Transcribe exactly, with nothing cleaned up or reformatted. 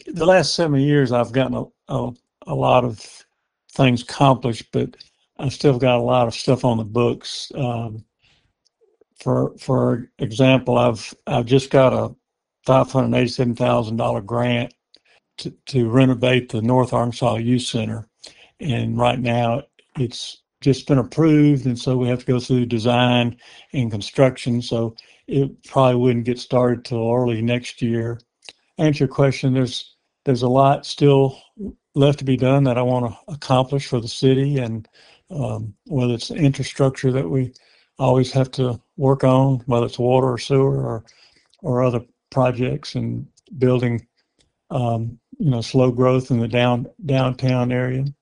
the last seven years, I've gotten a, a, a lot of things accomplished, but I've still got a lot of stuff on the books. Um, for for example, I've I've just got a five hundred eighty-seven thousand dollar grant to, to renovate the North Arkansas Youth Center, and right now it's just been approved, and so we have to go through design and construction. So it probably wouldn't get started till early next year. Answer your question, there's there's a lot still left to be done that I want to accomplish for the city, and um, whether it's the infrastructure that we always have to work on, whether it's water or sewer or or other projects, and building um, you know slow growth in the down downtown area.